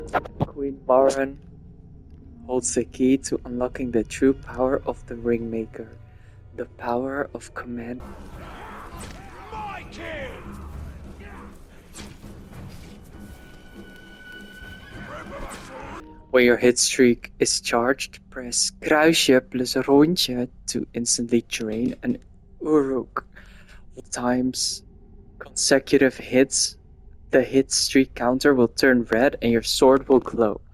Queen Baron holds the key to unlocking the true power of the Ringmaker, the power of command. My kid! When your hit streak is charged, press kruisje plus rondje to instantly drain an Uruk. Times consecutive hits, the hit streak counter will turn red and your sword will glow.